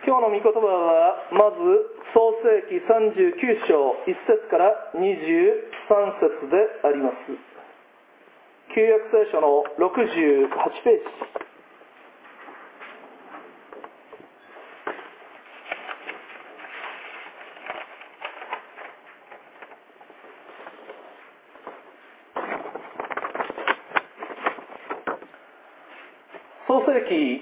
今日の御言葉はまず創世記39章1節から23節であります。旧約聖書の68ページ。創世記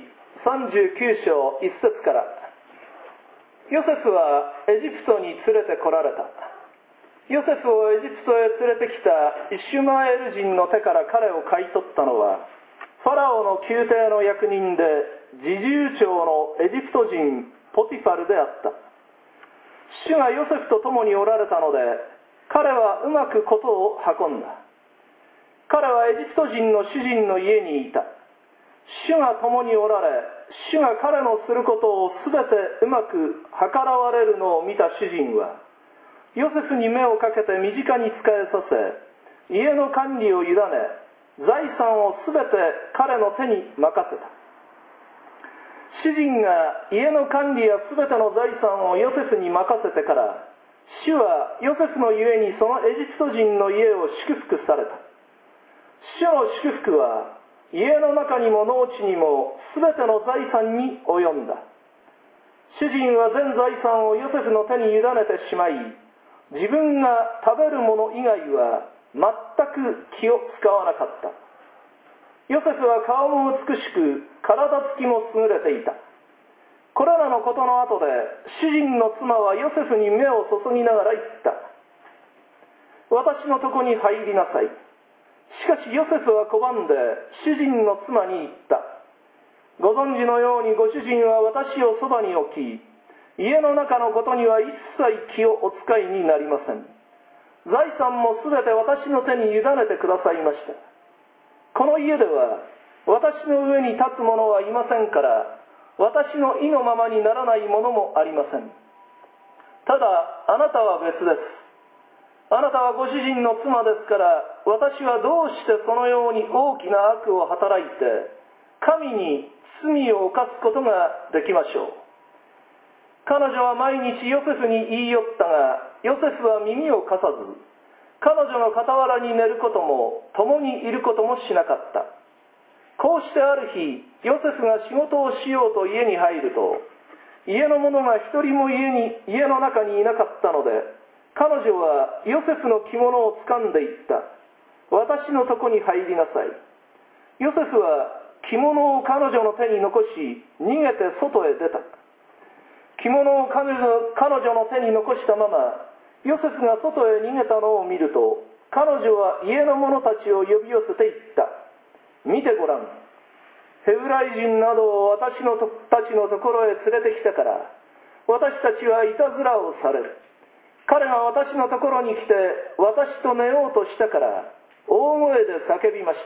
39章1節から、ヨセフはエジプトに連れてこられた。ヨセフをエジプトへ連れてきたイシュマエル人の手から彼を買い取ったのは、ファラオの宮廷の役人で侍従長のエジプト人ポティファルであった。主がヨセフと共におられたので、彼はうまく事を運んだ。彼はエジプト人の主人の家にいた。主が共におられ、主が彼のすることをすべてうまく計らわれるのを見た主人は、ヨセフに目をかけて身近に仕えさせ、家の管理を委ね、財産をすべて彼の手に任せた。主人が家の管理やすべての財産をヨセフに任せてから、主はヨセフのゆえにそのエジプト人の家を祝福された。主の祝福は、家の中にも農地にもすべての財産に及んだ。主人は全財産をヨセフの手に委ねてしまい、自分が食べるもの以外は全く気を使わなかった。ヨセフは顔も美しく、体つきも優れていた。これらのことの後で、主人の妻はヨセフに目を注ぎながら言った。私のとこに入りなさい。しかしヨセフは拒んで主人の妻に言った。ご存知のようにご主人は私をそばに置き、家の中のことには一切気をお使いになりません。財産もすべて私の手に委ねてくださいました。この家では私の上に立つ者はいませんから、私の意のままにならないものもありません。ただあなたは別です。あなたはご主人の妻ですから、私はどうしてそのように大きな悪を働いて、神に罪を犯すことができましょう。彼女は毎日ヨセフに言い寄ったが、ヨセフは耳を貸さず、彼女の傍らに寝ることも、共にいることもしなかった。こうしてある日、ヨセフが仕事をしようと家に入ると、家の者が一人も家の中にいなかったので、彼女はヨセフの着物を掴んでいった。私のとこに入りなさい。ヨセフは着物を彼女の手に残し、逃げて外へ出た。着物を彼女の手に残したまま、ヨセフが外へ逃げたのを見ると、彼女は家の者たちを呼び寄せて言った。見てごらん。ヘブライ人などを私たちのところへ連れてきたから、私たちはいたずらをされる。彼が私のところに来て私と寝ようとしたから大声で叫びました。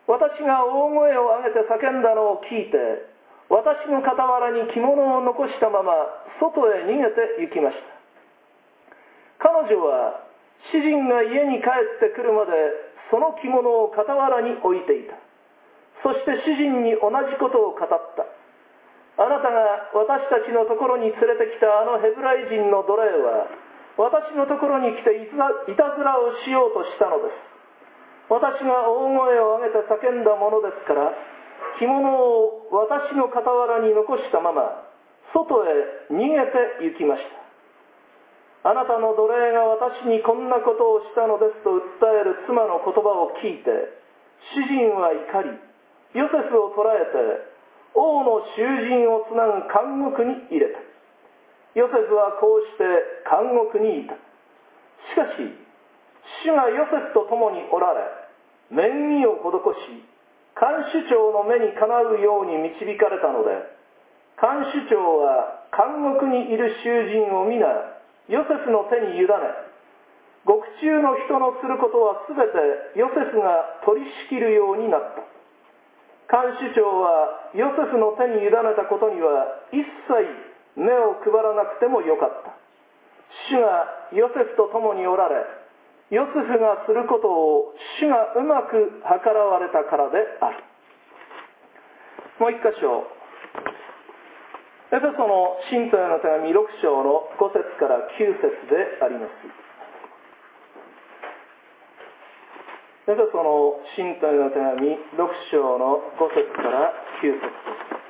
私が大声を上げて叫んだのを聞いて、私の傍らに着物を残したまま外へ逃げて行きました。彼女は主人が家に帰ってくるまでその着物を傍らに置いていた。そして主人に同じことを語った。あなたが私たちのところに連れてきたあのヘブライ人の奴隷は、私のところに来ていたずらをしようとしたのです。私が大声を上げて叫んだものですから、着物を私の傍らに残したまま、外へ逃げて行きました。あなたの奴隷が私にこんなことをしたのですと訴える妻の言葉を聞いて、主人は怒り、ヨセフを捕らえて、王の囚人をつなぐ監獄に入れた。ヨセフはこうして監獄にいた。しかし、主がヨセフと共におられ、免疫を施し、看守長の目にかなうように導かれたので、看守長は監獄にいる囚人を皆、ヨセフの手に委ね、獄中の人のすることはすべてヨセフが取り仕切るようになった。看守長はヨセフの手に委ねたことには一切目を配らなくてもよかった。主がヨセフと共におられ、ヨセフがすることを主がうまく計らわれたからである。もう一箇所、 エペソの信徒への手紙6章の5節から9節であります。エペソの信徒への手紙6章の5節から9節です。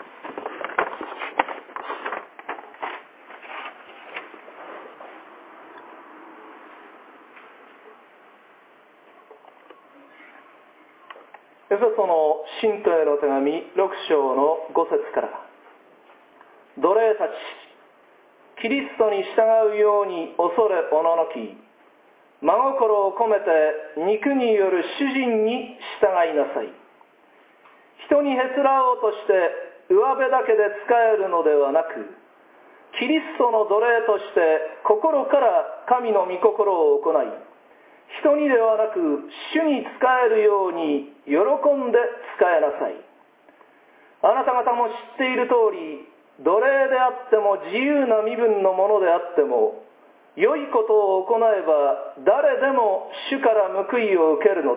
エペソの信徒への手紙6章の5節から、奴隷たち、キリストに従うように恐れおののき、真心を込めて肉による主人に従いなさい。人にへつらおうとして上辺だけで仕えるのではなく、キリストの奴隷として心から神の御心を行い、人にではなく主に仕えるように喜んで仕えなさい。あなた方も知っている通り、奴隷であっても自由な身分のものであっても、良いことを行えば誰でも主から報いを受けるのです。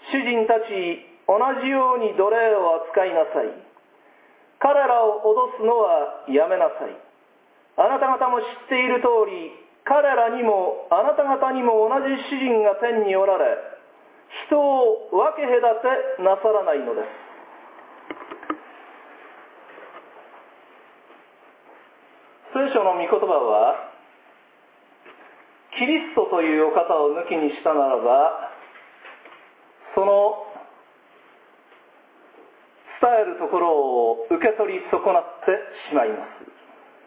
主人たち、同じように奴隷を扱いなさい。彼らを脅すのはやめなさい。あなた方も知っている通り、彼らにもあなた方にも同じ主人が天におられ、人を分け隔てなさらないのです。聖書の御言葉は、キリストというお方を抜きにしたならば、その伝えるところを受け取り損なってしまいます。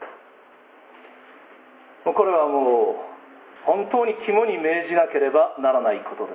これはもう本当に肝に銘じなければならないことです。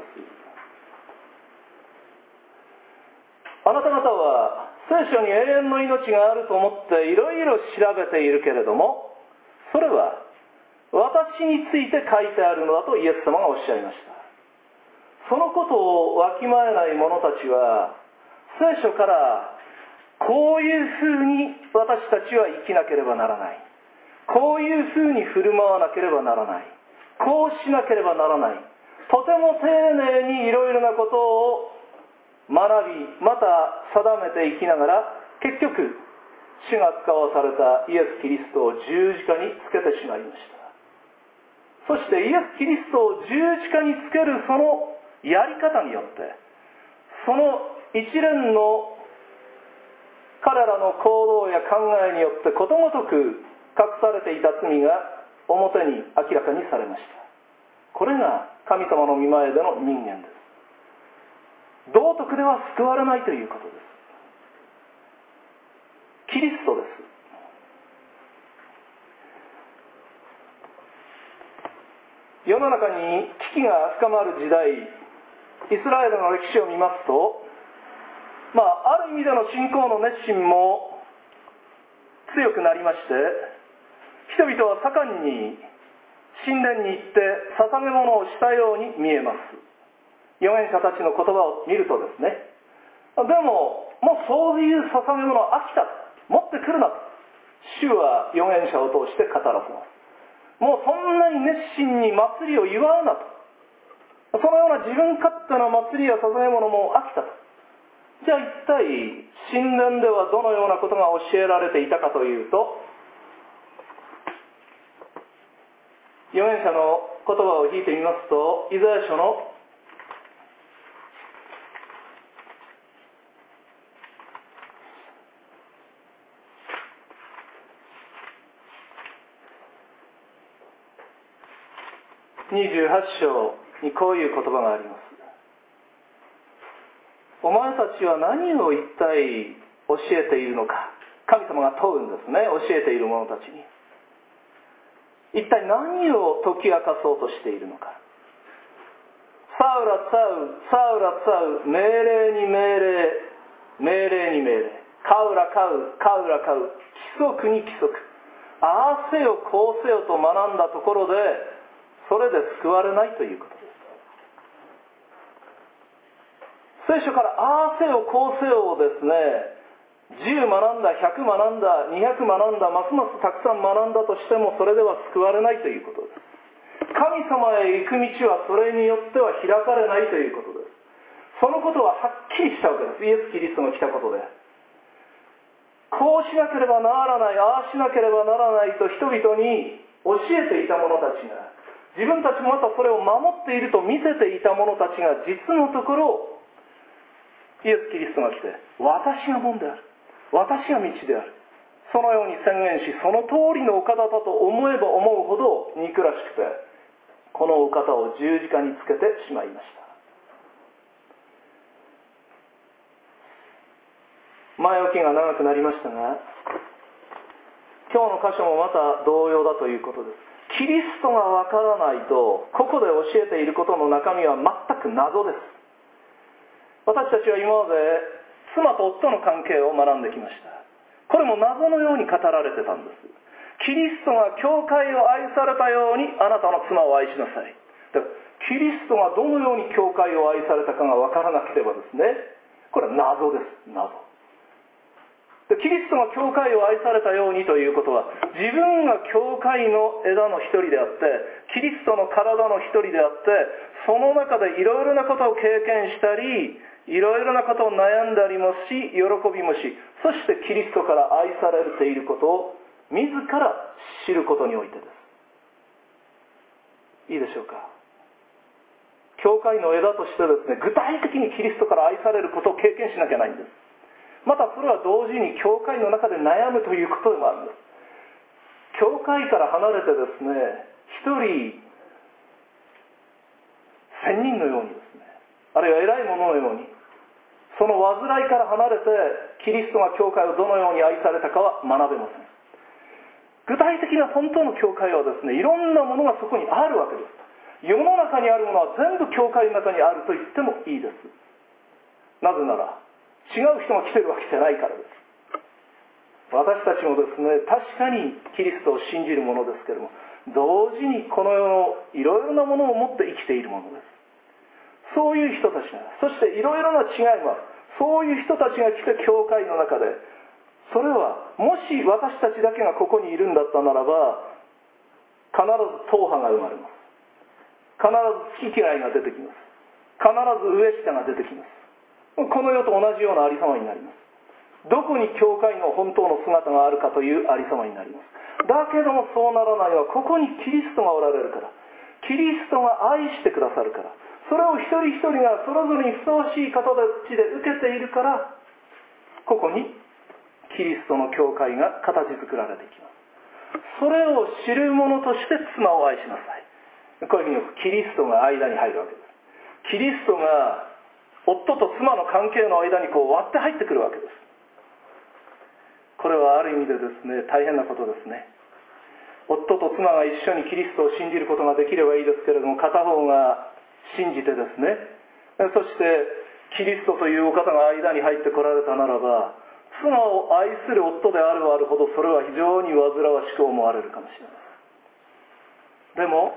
あなた方は聖書に永遠の命があると思っていろいろ調べているけれども、それは私について書いてあるのだとイエス様がおっしゃいました。そのことをわきまえない者たちは、聖書からこういうふうに私たちは生きなければならない、こういうふうに振る舞わなければならない、こうしなければならない、とても丁寧にいろいろなことを学び、また定めていきながら、結局主が使わされたイエス・キリストを十字架につけてしまいました。そしてイエス・キリストを十字架につけるそのやり方によって、その一連の彼らの行動や考えによってことごとく隠されていた罪が表に明らかにされました。これが神様の御前での人間です。道徳では救われないということです。キリストです。世の中に危機が深まる時代、イスラエルの歴史を見ますと、ある意味での信仰の熱心も強くなりまして、人々は盛んに神殿に行って捧げ物をしたように見えます。預言者たちの言葉を見るとですね。でも、もうそういう捧げ物飽きた、持ってくるなと主は預言者を通して語らせます。もうそんなに熱心に祭りを祝うなと。そのような自分勝手な祭りや捧げ物も飽きたと。じゃあ一体神殿ではどのようなことが教えられていたかというと、預言者の言葉を引いてみますと、イザヤ書の28章にこういう言葉があります。お前たちは何を一体教えているのか。神様が問うんですね、教えている者たちに。一体何を解き明かそうとしているのか。サウラサウ、サウラサウ、命令に命令、命令に命令、カウラカウ、カウラカウ、規則に規則、ああせよこうせよと学んだところで、それで救われないということです。聖書からああせよこうせよをですね、10学んだ、100学んだ、200学んだ、ますますたくさん学んだとしても、それでは救われないということです。神様へ行く道はそれによっては開かれないということです。そのことははっきりしたわけです。イエス・キリストの来たことで。ここうしなければならない、ああしなければならないと人々に教えていた者たちが、自分たちもまたそれを守っていると見せていた者たちが、実のところイエス・キリストが来て、私が門である、私が道である、そのように宣言し、その通りのお方だと思えば思うほど憎らしくて、このお方を十字架につけてしまいました。前置きが長くなりましたが、今日の箇所もまた同様だということです。キリストがわからないと、ここで教えていることの中身は全く謎です。私たちは今まで妻と夫の関係を学んできました。これも謎のように語られてたんです。キリストが教会を愛されたようにあなたの妻を愛しなさい。キリストがどのように教会を愛されたかがわからなければですね、これは謎です。謎。キリストが教会を愛されたようにということは、自分が教会の枝の一人であって、キリストの体の一人であって、その中でいろいろなことを経験したり、いろいろなことを悩んだりもし、喜びもし、そしてキリストから愛されていることを自ら知ることにおいてです。いいでしょうか。教会の枝としてですね、具体的にキリストから愛されることを経験しなきゃないんです。またそれは同時に教会の中で悩むということでもあるんです。教会から離れてですね、一人千人のようにですね、あるいは偉い者のように、その煩いから離れてキリストが教会をどのように愛されたかは学べません。具体的な本当の教会はですね、いろんなものがそこにあるわけです。世の中にあるものは全部教会の中にあると言ってもいいです。なぜなら違う人が来てるわけじゃないからです。私たちもですね、確かにキリストを信じるものですけれども、同時にこの世のいろいろなものを持って生きているものです。そういう人たちが、そしていろいろな違いもある。そういう人たちが来て教会の中で、それはもし私たちだけがここにいるんだったならば、必ず党派が生まれます。必ず好き嫌いが出てきます。必ず上下が出てきます。この世と同じようなありさまになります。どこに教会の本当の姿があるかというありさまになります。だけどもそうならないのは、ここにキリストがおられるから、キリストが愛してくださるから、それを一人一人がそれぞれにふさわしい形で受けているから、ここにキリストの教会が形作られていきます。それを知る者として妻を愛しなさい。こういうふうにキリストが間に入るわけです。キリストが夫と妻の関係の間にこう割って入ってくるわけです。これはある意味でですね、大変なことですね。夫と妻が一緒にキリストを信じることができればいいですけれども、片方が信じてですね、そしてキリストというお方が間に入ってこられたならば、妻を愛する夫であればあるほど、それは非常に煩わしく思われるかもしれない。でも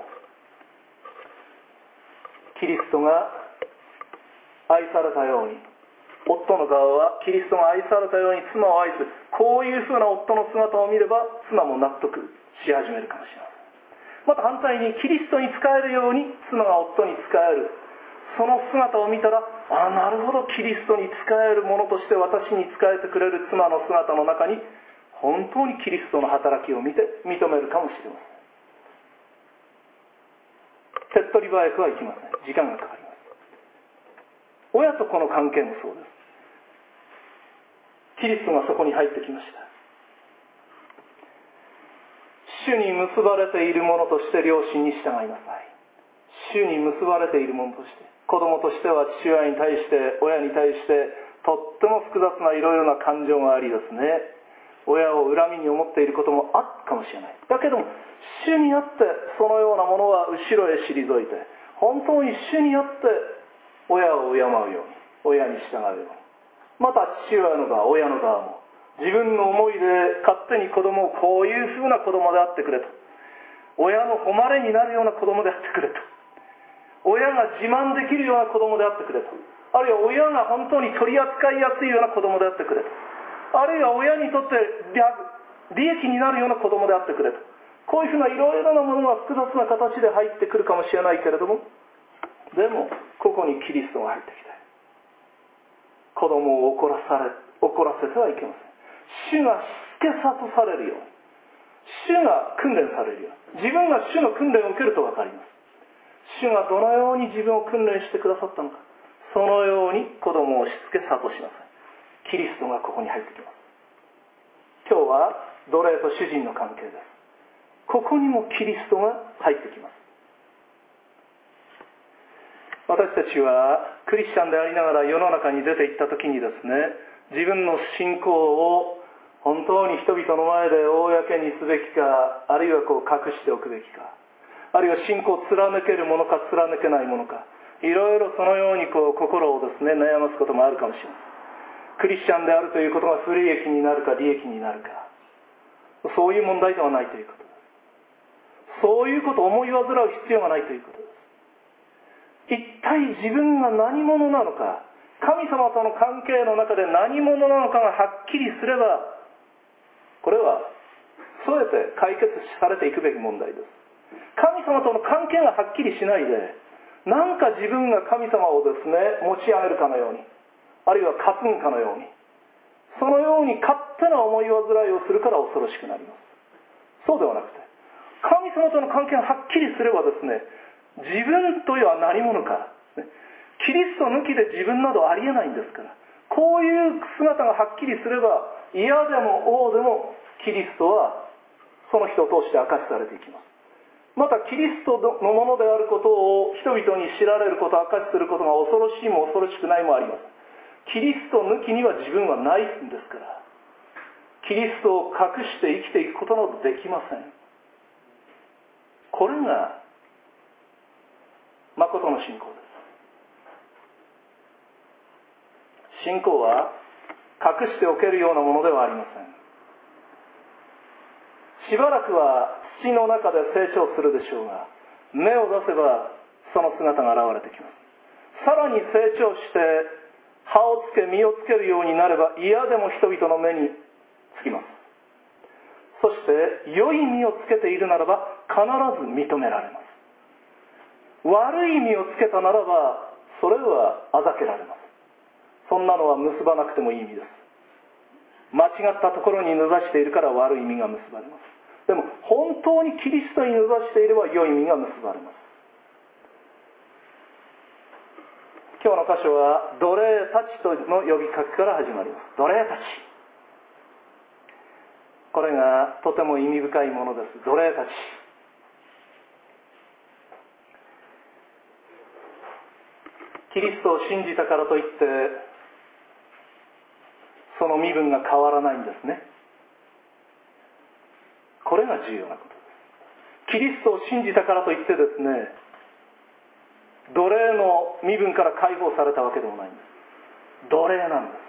キリストが愛されたように、夫の側はキリストが愛されたように妻を愛する、こういうふうな夫の姿を見れば妻も納得し始めるかもしれません。また反対にキリストに仕えるように妻が夫に仕える、その姿を見たら、ああなるほど、キリストに仕える者として私に仕えてくれる妻の姿の中に本当にキリストの働きを見て認めるかもしれません。手っ取り早くはいきません。時間がかかります。親と子の関係もそうです。キリストがそこに入ってきました。主に結ばれている者として両親に従いなさい。主に結ばれている者として、子供としては父親に対して、親に対してとっても複雑ないろいろな感情がありですね、親を恨みに思っていることもあるかもしれない。だけども主によってそのようなものは後ろへ退いて、本当に主によって親を敬うように、親に従うように、また父親の側、親の側も自分の思いで勝手に子供をこういうふうな子供であってくれと、親の誉れになるような子供であってくれと、親が自慢できるような子供であってくれと、あるいは親が本当に取り扱いやすいような子供であってくれと、あるいは親にとって利益になるような子供であってくれと、こういうふうないろいろなものが複雑な形で入ってくるかもしれないけれども、でもここにキリストが入ってきて、子供を怒らせてはいけません。 主がしつけ諭されるよう、主が訓練されるよう、自分が主の訓練を受けると分かります。主がどのように自分を訓練してくださったのか、そのように子供をしつけ諭しなさい。キリストがここに入ってきます。今日は奴隷と主人の関係です。ここにもキリストが入ってきます。私たちはクリスチャンでありながら世の中に出て行った時にですね、自分の信仰を本当に人々の前で公にすべきか、あるいは隠しておくべきか、あるいは信仰を貫けるものか貫けないものか、いろいろそのように心をですね悩ますこともあるかもしれません。クリスチャンであるということが不利益になるか利益になるか、そういう問題ではないということです。そういうことを思い煩う必要がないということです。一体自分が何者なのか、神様との関係の中で何者なのかがはっきりすれば、これはそうやって解決されていくべき問題です。神様との関係がはっきりしないで、なんか自分が神様をですね持ち上げるかのように、あるいは担ぐかのように、そのように勝手な思い煩いをするから恐ろしくなります。そうではなくて、神様との関係がはっきりすればですね、自分とは何者か、キリスト抜きで自分などありえないんですから、こういう姿がはっきりすれば、嫌でも王でもキリストはその人を通して明かしされていきます。またキリストのものであることを人々に知られること、明かしすることが恐ろしいも恐ろしくないもあります。キリスト抜きには自分はないんですから、キリストを隠して生きていくことなどできません。これが誠の信仰です。信仰は隠しておけるようなものではありません。しばらくは土の中で成長するでしょうが、芽を出せばその姿が現れてきます。さらに成長して葉をつけ実をつけるようになれば、嫌でも人々の目につきます。そして良い実をつけているならば必ず認められます。悪い実をつけたならばそれはあざけられます。そんなのは結ばなくてもいい実です。間違ったところに根ざしているから悪い実が結ばれます。でも本当にキリストに根ざしていれば良い実が結ばれます。今日の箇所は奴隷たちとの呼びかけから始まります。奴隷たち、これがとても意味深いものです。奴隷たち、キリストを信じたからといってその身分が変わらないんですね。これが重要なことです。キリストを信じたからといってですね、奴隷の身分から解放されたわけでもないんです。奴隷なんです。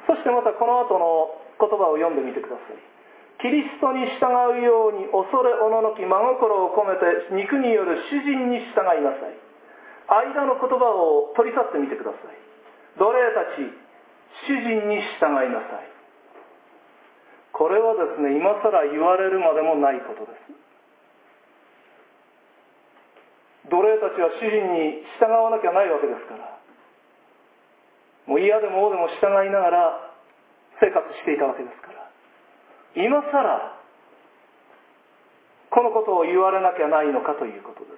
そしてまたこの後の言葉を読んでみてください。キリストに従うように恐れおののき真心を込めて肉による主人に従いなさい。間の言葉を取り去ってみてください。奴隷たち、主人に従いなさい。これはですね、今更言われるまでもないことです。奴隷たちは主人に従わなきゃないわけですから、もう嫌でも王でも従いながら生活していたわけですから、今更このことを言われなきゃないのかということです。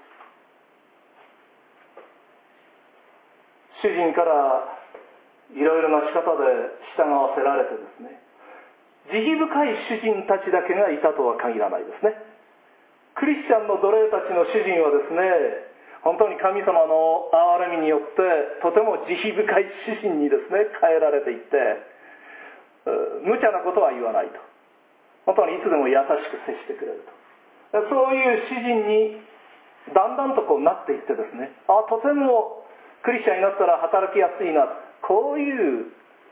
主人からいろいろな仕方で従わせられてですね、慈悲深い主人たちだけがいたとは限らないですね。クリスチャンの奴隷たちの主人はですね、本当に神様の憐れみによってとても慈悲深い主人にですね変えられていって、無茶なことは言わないと、本当にいつでも優しく接してくれると、そういう主人にだんだんとなっていってですね、とてもクリスチャンになったら働きやすいな、こういう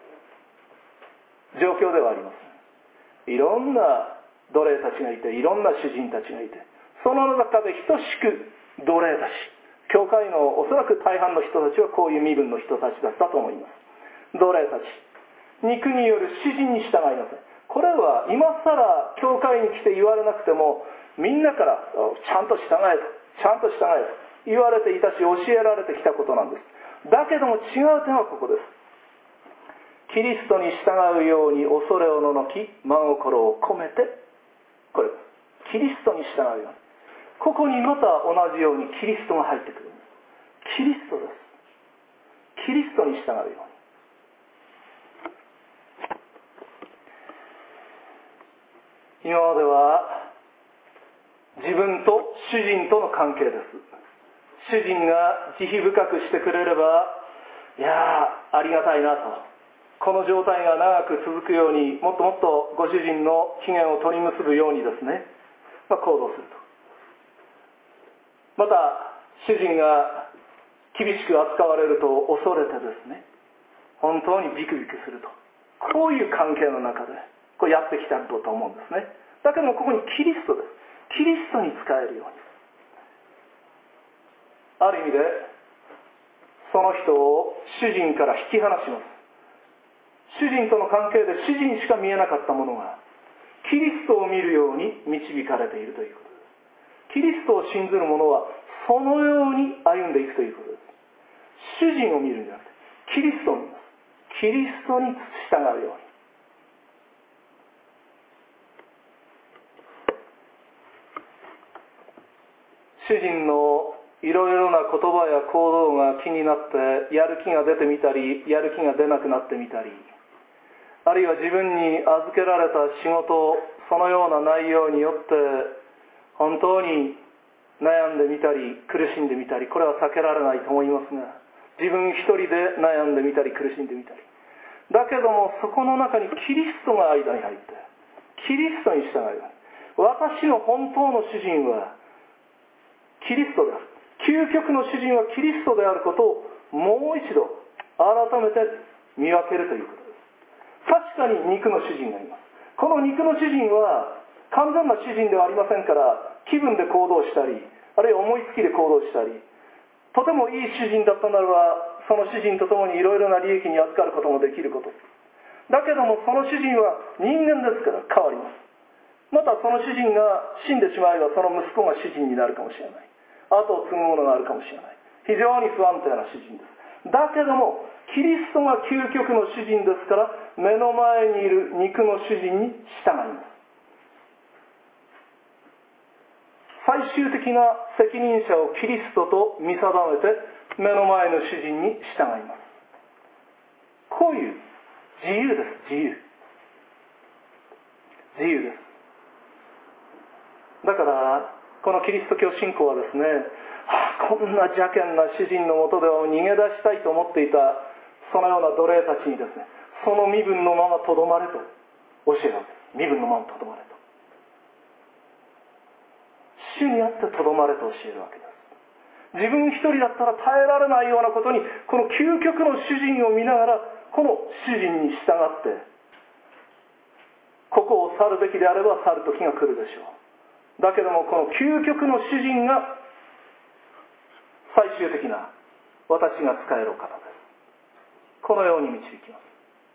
状況ではありません。いろんな奴隷たちがいて、いろんな主人たちがいて、その中で等しく奴隷たち、教会のおそらく大半の人たちはこういう身分の人たちだったと思います。奴隷たち、肉による主人に従いなさい。これは今更教会に来て言われなくても、みんなからちゃんと従えと、ちゃんと従えと言われていたし、教えられてきたことなんです。だけども違う点はここです。 キリストに従うように恐れおののき真心を込めて、これキリストに従うように、ここにまた同じようにキリストが入ってくるんです。キリストです。キリストに従うように。今までは自分と主人との関係です。主人が慈悲深くしてくれれば、いやありがたいなと、この状態が長く続くように、もっともっとご主人の機嫌を取り結ぶようにですね、行動すると。また主人が厳しく扱われると恐れてですね、本当にビクビクすると、こういう関係の中でこうやってきたんだと思うんですね。だけどもここにキリストです。キリストに仕えるように、ある意味でその人を主人から引き離します。主人との関係で主人しか見えなかったものがキリストを見るように導かれているということです。キリストを信ずる者はそのように歩んでいくということです。主人を見るんじゃなくてキリストを見ます。キリストに従うように。主人のいろいろな言葉や行動が気になってやる気が出てみたり、やる気が出なくなってみたり、あるいは自分に預けられた仕事、そのような内容によって本当に悩んでみたり苦しんでみたり、これは避けられないと思いますが、自分一人で悩んでみたり苦しんでみたり、だけどもそこの中にキリストが間に入ってキリストに従う。私の本当の主人はキリストである、究極の主人はキリストであることをもう一度改めて見分けるということです。確かに肉の主人がいます。この肉の主人は完全な主人ではありませんから、気分で行動したり、あるいは思いつきで行動したり、とてもいい主人だったならばその主人と共にいろいろな利益に預かることもできることだけども、その主人は人間ですから変わります。またその主人が死んでしまえばその息子が主人になるかもしれない、後を継ぐものがあるかもしれない。非常に不安定な主人です。だけどもキリストが究極の主人ですから、目の前にいる肉の主人に従います。最終的な責任者をキリストと見定めて目の前の主人に従います。こういう自由です。自由です。だからこのキリスト教信仰はですね、こんな邪険な主人のもとでは逃げ出したいと思っていたそのような奴隷たちにですね、その身分のままとどまれと教えるわけです。身分のままとどまれと、主にあってとどまれと教えるわけです。自分一人だったら耐えられないようなことに、この究極の主人を見ながらこの主人に従って、ここを去るべきであれば去る時が来るでしょう。だけどもこの究極の主人が最終的な私が仕えるお方です。このように導きます。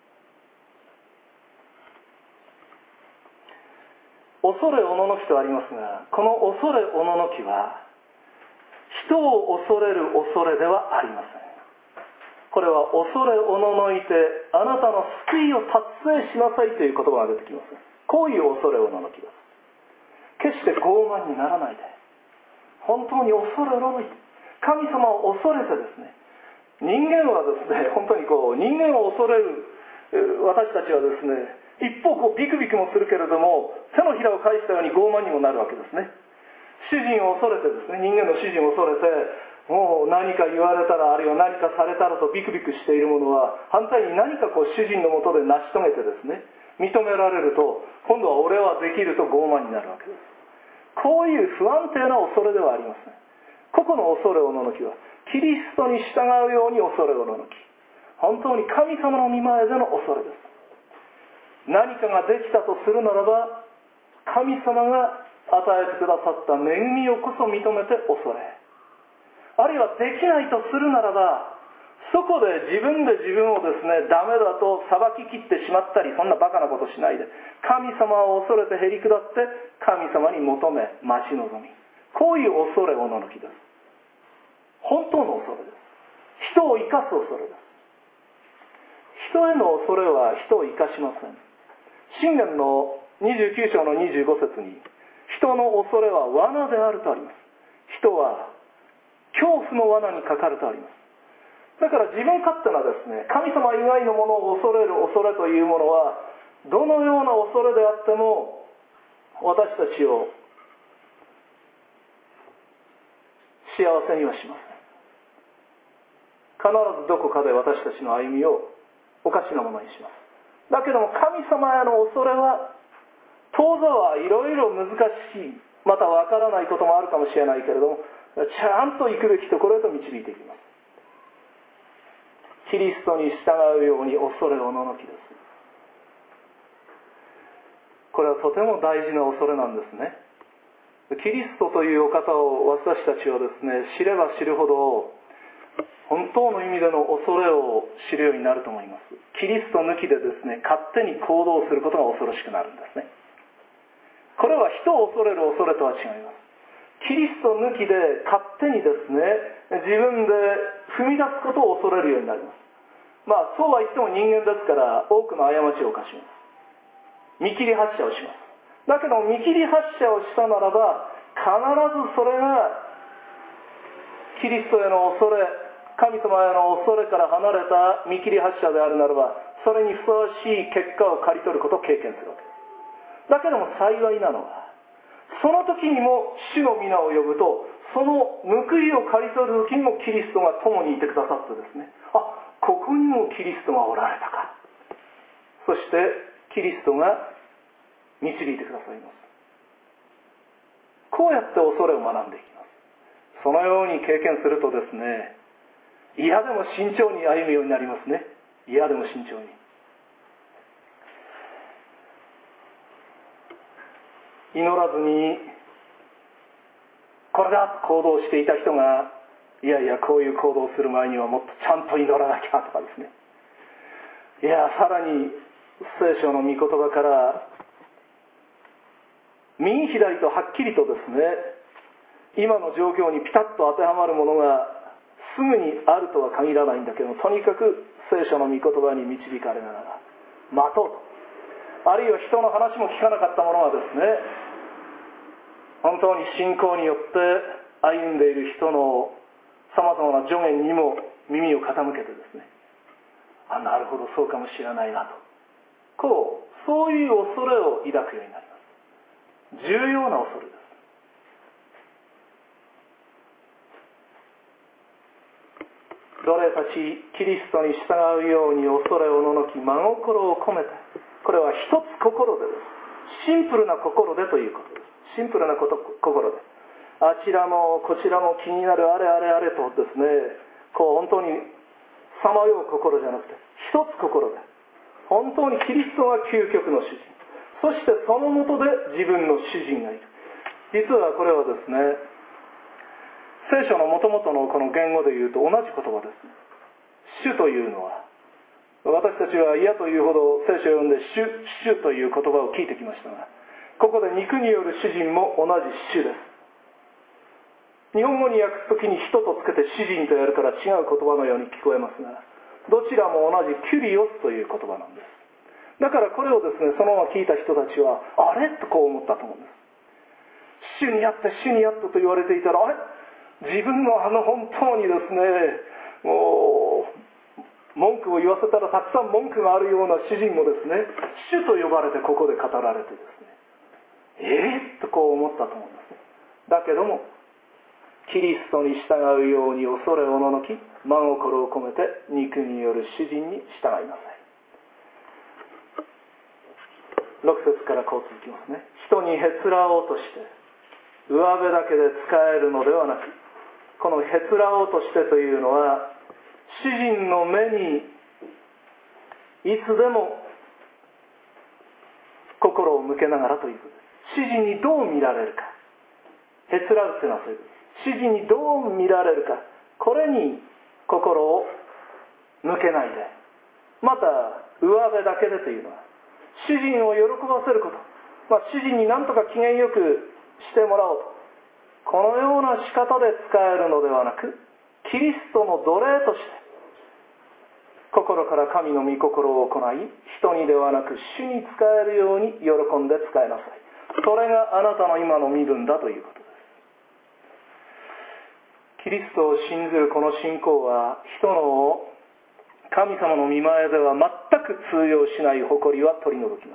恐れおののきとありますが、この恐れおののきは人を恐れる恐れではありません。これは恐れおののいてあなたの救いを達成しなさいという言葉が出てきます。こういう恐れおののきです。決して傲慢にならないで、本当に恐れおののいて神様を恐れてですね、人間はですね、本当に人間を恐れる私たちはですね、一方ビクビクもするけれども手のひらを返したように傲慢にもなるわけですね。主人を恐れてですね、人間の主人を恐れて、もう何か言われたら、あるいは何かされたらとビクビクしている者は、反対に何か主人のもとで成し遂げてですね、認められると、今度は俺はできると傲慢になるわけです。こういう不安定な恐れではありません。個々の恐れおののきはキリストに従うように恐れおののき、本当に神様の御前での恐れです。何かができたとするならば、神様が与えてくださった恵みをこそ認めて恐れ、あるいはできないとするならば、そこで自分で自分をですね、ダメだと裁き切ってしまったり、そんなバカなことしないで、神様を恐れてへり下って神様に求め待ち望み、こういう恐れおののきです。本当の恐れです。人を生かす恐れです。 人への恐れは人を生かしません。箴言の29章の25節に、人の恐れは罠であるとあります。人は恐怖の罠にかかるとあります。だから自分勝手なですね、神様以外のものを恐れる恐れというものは、どのような恐れであっても私たちを幸せにはしません。必ずどこかで私たちの歩みをおかしなものにします。だけども神様への恐れは、当座はいろいろ難しい、またわからないこともあるかもしれないけれども、ちゃんと行くべきところへと導いていきます。キリストに従うように恐れおののきです。これはとても大事な恐れなんですね。キリストというお方を私たちはですね、知れば知るほど本当の意味での恐れを知るようになると思います。キリスト抜きでですね、勝手に行動することが恐ろしくなるんですね。これは人を恐れる恐れとは違います。キリスト抜きで勝手にですね、自分で踏み出すことを恐れるようになります。そうは言っても人間ですから多くの過ちを犯します。見切り発車をします。だけど見切り発車をしたならば、必ずそれがキリストへの恐れ、神様への恐れから離れた見切り発車であるならば、それにふさわしい結果を刈り取ることを経験するわけです。だけども幸いなのは、その時にも主の皆を呼ぶと、その報いを刈り取る時にもキリストが共にいてくださってですね、ここにもキリストがおられたか。そしてキリストが導いてくださいます。こうやって恐れを学んでいきます。そのように経験するとですね、嫌でも慎重に歩むようになりますね。嫌でも慎重に。祈らずにこれだと行動していた人が、いやいやこういう行動をする前にはもっとちゃんと祈らなきゃとかですね、いやさらに聖書の御言葉から右左とはっきりとですね、今の状況にピタッと当てはまるものがすぐにあるとは限らないんだけども、とにかく聖書の御言葉に導かれながら待とうと、あるいは人の話も聞かなかったものがですね、本当に信仰によって歩んでいる人のさまざまな助言にも耳を傾けてですね、なるほどそうかもしれないなと、そういう恐れを抱くようになります。重要な恐れです。奴隷たちキリストに従うように恐れおののき、真心を込めて、これは一つ心でです。シンプルな心でということです。シンプルな心で、あちらもこちらも気になるあれあれあれとですね、本当にさまよう心じゃなくて、一つ心で本当にキリストが究極の主人、そしてその下で自分の主人がいる。実はこれはですね、聖書の元々のこの言語で言うと同じ言葉です。主というのは、私たちは嫌というほど聖書を読んで主という言葉を聞いてきましたが、ここで肉による主人も同じ主です。日本語に訳すときに人とつけて主人とやるから違う言葉のように聞こえますが、どちらも同じキュリオスという言葉なんです。だからこれをですね、そのまま聞いた人たちはあれと思ったと思うんです。主にあって主にあってと言われていたら、自分の本当にですね、もう文句を言わせたらたくさん文句があるような主人もですね、主と呼ばれてここで語られてですね、と思ったと思うんですね。だけどもキリストに従うように恐れおののき、真心を込めて肉による主人に従いなさい。6節からこう続きますね。人にへつらおうとして上辺だけで使えるのではなく、このへつらおうとしてというのは、主人の目にいつでも心を向けながらということです。主人にどう見られるか、へつらうというのはそういうことです。主人にどう見られるか、これに心を向けないで、また上辺だけでというのは、主人を喜ばせること、主人に何とか機嫌よくしてもらおうと、このような仕方で使えるのではなく、キリストの奴隷として、 心から神の御心を行い、人にではなく主に仕えるように喜んで仕えなさい。それがあなたの今の身分だということです。キリストを信ずるこの信仰は、人の神様の御前では全く通用しない誇りは取り除きます。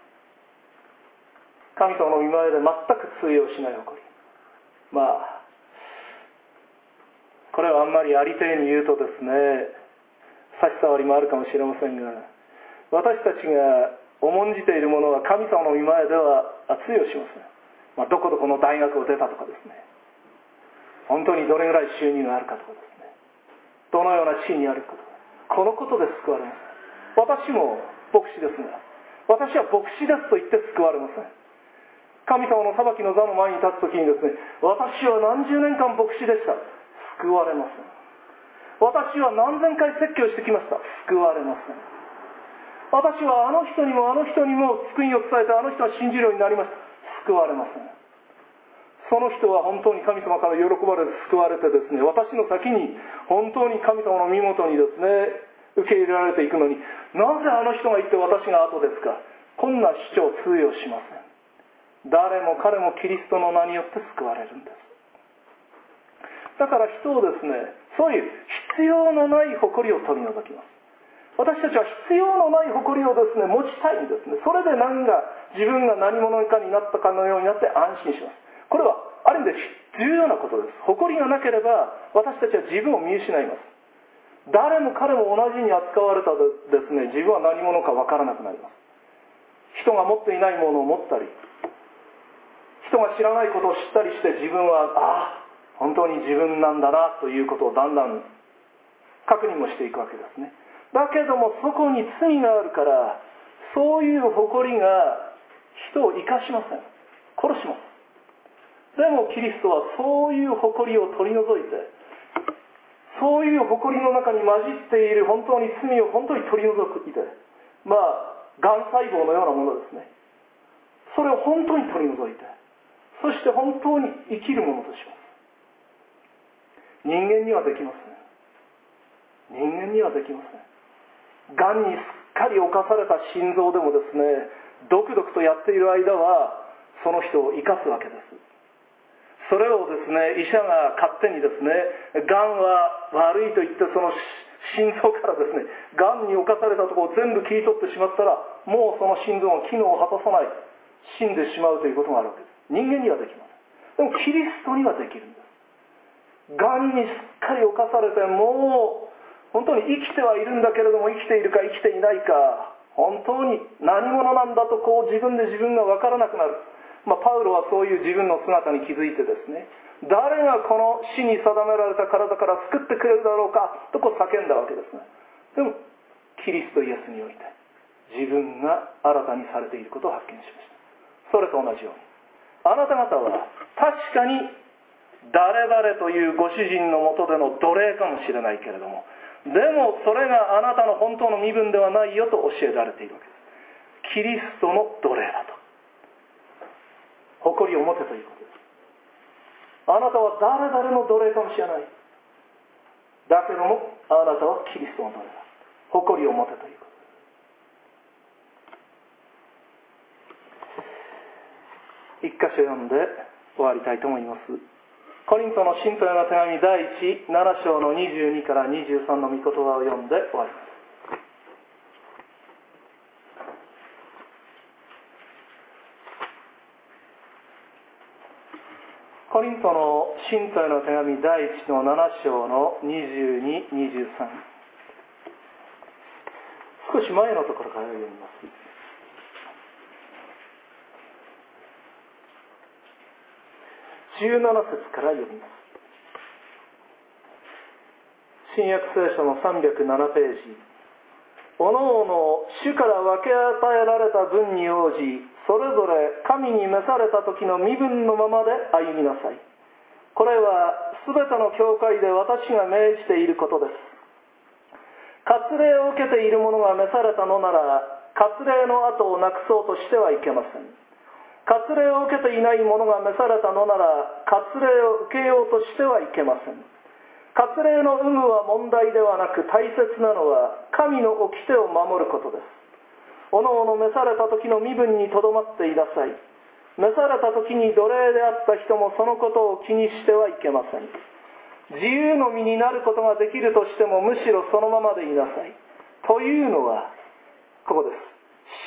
神様の御前で全く通用しない誇り。これはあんまりありていに言うとですね、差し障りもあるかもしれませんが、私たちが重んじているものは神様の御前では通用しません。どこどこの大学を出たとかですね、本当にどれぐらい収入があるかとかですね、どのような地位にあるかとか、このことで救われます。私も牧師ですが、私は牧師ですと言って救われません。神様の裁きの座の前に立つときにですね、私は何十年間牧師でした、救われません。私は何千回説教してきました、救われません。私はあの人にもあの人にも福音を伝えて、あの人は信じるようになりました、救われません。その人は本当に神様から喜ばれて救われてですね、私の先に本当に神様の身元にですね受け入れられていくのに、なぜあの人が行って私が後ですか。こんな主張通用しません。誰も彼もキリストの名によって救われるんです。だから人をですね、そういう必要のない誇りを取り除きます。私たちは必要のない誇りをですね持ちたいんですね。それで自分が何者かになったかのようになって安心します。これはある意味で重要なことです。誇りがなければ私たちは自分を見失います。誰も彼も同じに扱われたですね、自分は何者か分からなくなります。人が持っていないものを持ったり、人が知らないことを知ったりして、自分は本当に自分なんだなということをだんだん確認もしていくわけですね。だけどもそこに罪があるから、そういう誇りが人を生かしません。殺します。でもキリストはそういう誇りを取り除いて、そういう誇りの中に混じっている本当に罪を本当に取り除いて、がん細胞のようなものですね、それを本当に取り除いて、そして本当に生きるものとします。人間にはできません。人間にはできません。がんにすっかり侵された心臓でもですね、ドクドクとやっている間はその人を生かすわけです。それをですね、医者が勝手にですね、がんは悪いと言ってその心臓からですね、がんに侵されたところを全部切り取ってしまったら、もうその心臓が機能を果たさない、死んでしまうということがあるわけです。人間にはできません。でもキリストにはできるんです。がんにすっかり侵されて、もう本当に生きてはいるんだけれども、生きているか生きていないか、本当に何者なんだと自分で自分が分からなくなる。パウロはそういう自分の姿に気づいてですね、誰がこの死に定められた体から救ってくれるだろうかと叫んだわけですね。でもキリストイエスにおいて自分が新たにされていることを発見しました。それと同じように、あなた方は確かに誰々というご主人のもとでの奴隷かもしれないけれども、でもそれがあなたの本当の身分ではないよと教えられているわけです。キリストの奴隷だと誇りを持てということです。あなたは誰々の奴隷かもしれない。だけどもあなたはキリストの奴隷だ。誇りを持てということです。一箇所読んで終わりたいと思います。コリントの信徒への手紙第7章の22から23の御言葉を読んで終わります。コリントの信徒への手紙第1の7章の22、23、少し前のところから読みます。17節から読みます。新約聖書の307ページ。おのおの主から分け与えられた分に応じ、それぞれ神に召された時の身分のままで歩みなさい。これはすべての教会で私が命じていることです。割礼を受けている者が召されたのなら、割礼の跡をなくそうとしてはいけません。割礼を受けていない者が召されたのなら、割礼を受けようとしてはいけません。 割礼の有無は問題ではなく、大切なのは神の掟を守ることです。おのおの召された時の身分にとどまっていなさい。召された時に奴隷であった人もそのことを気にしてはいけません。自由の身になることができるとしても、むしろそのままでいなさい。というのはここです。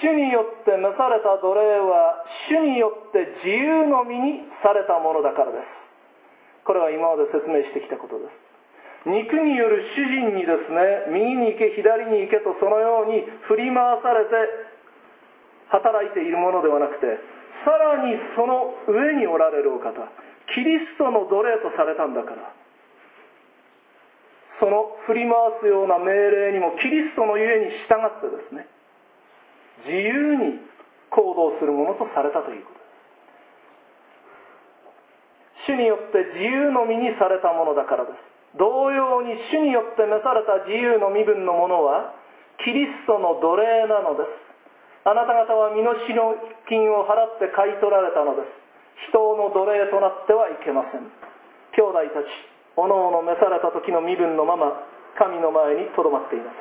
主によって召された奴隷は主によって自由の身にされたものだからです。これは今まで説明してきたことです。肉による主人にですね、右に行け左に行けとそのように振り回されて働いているものではなくて、さらにその上におられるお方、キリストの奴隷とされたんだから、その振り回すような命令にもキリストのゆえに従ってですね、自由に行動するものとされたということです。主によって自由の身にされたものだからです。同様に主によって召された自由の身分のものはキリストの奴隷なのです。あなた方は身代金を払って買い取られたのです。人の奴隷となってはいけません。兄弟たち、おのおの召された時の身分のまま神の前にとどまっていなさい。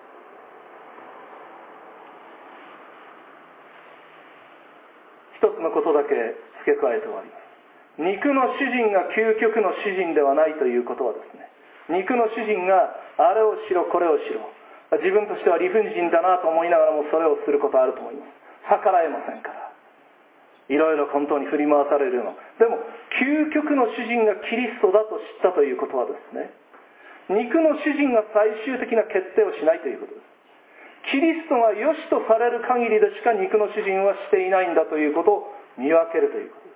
一つのことだけ付け加えて終わります。肉の主人が究極の主人ではないということはですね、肉の主人があれをしろこれをしろ、自分としては理不尽だなと思いながらもそれをすることあると思います。逆らえませんから、いろいろ本当に振り回されるの。でも究極の主人がキリストだと知ったということはですね、肉の主人が最終的な決定をしないということです。キリストが良しとされる限りでしか肉の主人はしていないんだということを見分けるということです。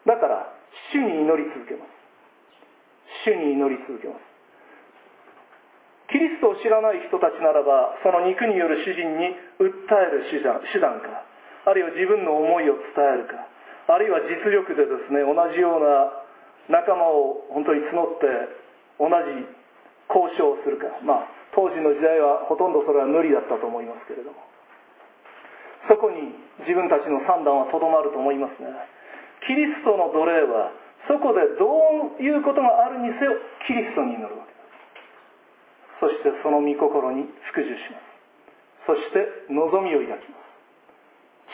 だから主に祈り続けます。主に祈り続けます。キリストを知らない人たちならば、その肉による主人に訴える手段か、あるいは自分の思いを伝えるか、あるいは実力でですね、同じような仲間を本当に募って同じ交渉をするか、当時の時代はほとんどそれは無理だったと思いますけれども、そこに自分たちの算段はとどまると思いますね。キリストの奴隷はそこでどういうことがあるにせよキリストに祈るわけです。そしてその御心に服従します。そして望みを抱きます。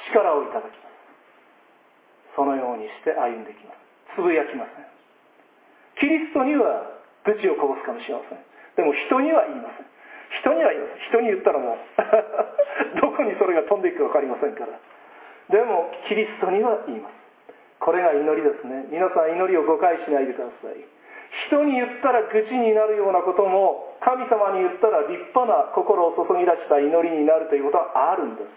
力をいただきます。そのようにして歩んでいきます。つぶやきません。キリストには愚痴をこぼすかもしれません。でも人には言いません。人には言いません。人に言ったらもうどこにそれが飛んでいくか分かりませんから。でもキリストには言います。これが祈りですね。皆さん祈りを誤解しないでください。人に言ったら愚痴になるようなことも、神様に言ったら立派な心を注ぎ出した祈りになるということはあるんです。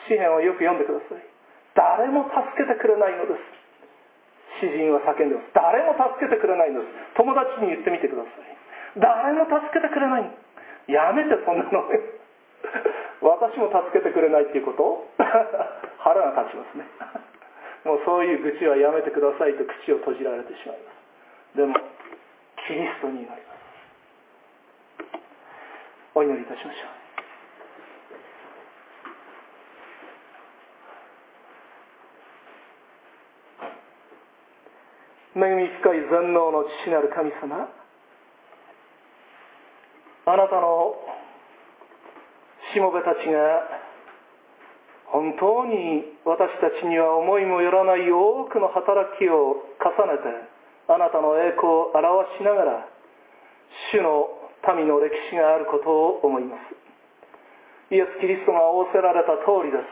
詩篇をよく読んでください。誰も助けてくれないのです。詩人は叫んでます。誰も助けてくれないのです。友達に言ってみてください。誰も助けてくれない。やめてそんなの私も助けてくれないっていうこと腹が立ちますねもうそういう愚痴はやめてくださいと口を閉じられてしまいます。でもキリストに祈ります。お祈りいたしましょう。恵み深い全能の父なる神様、あなたのしもべたちが本当に私たちには思いもよらない多くの働きを重ねてあなたの栄光を表しながら主の民の歴史があることを思います。イエス・キリストが仰せられた通りです。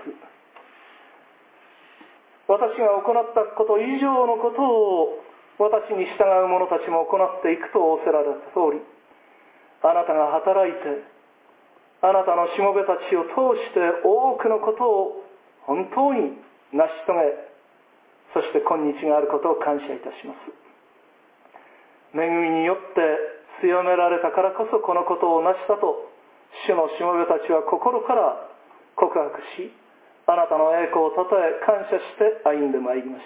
私が行ったこと以上のことを私に従う者たちも行っていくと仰せられた通り、あなたが働いてあなたのしもべたちを通して多くのことを本当に成し遂げ、そして今日があることを感謝いたします。恵みによって強められたからこそこのことを成したと主のしもべたちは心から告白し、あなたの栄光をたたえ感謝して歩んでまいりました。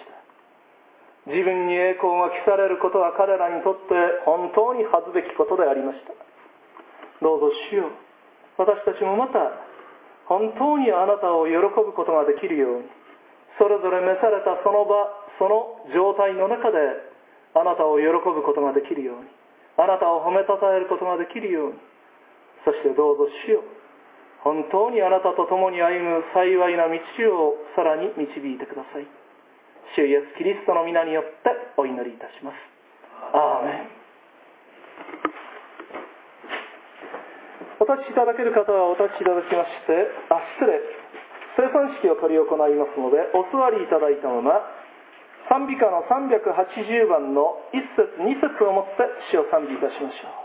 自分に栄光が期されることは彼らにとって本当に恥ずべきことでありました。どうぞ主よ、私たちもまた本当にあなたを喜ぶことができるように、それぞれ召されたその場その状態の中であなたを喜ぶことができるように、 あなたを褒めたたえることができるように、そしてどうぞ主よ、本当にあなたと共に歩む幸いな道をさらに導いてください。主イエスキリストの皆によってお祈りいたします。アーメン。お立ちいただける方はお立ちいただきまして、生産式を執り行いますので、お座りいただいたまま、賛美歌の380番の1節2節をもって主を賛美いたしましょう。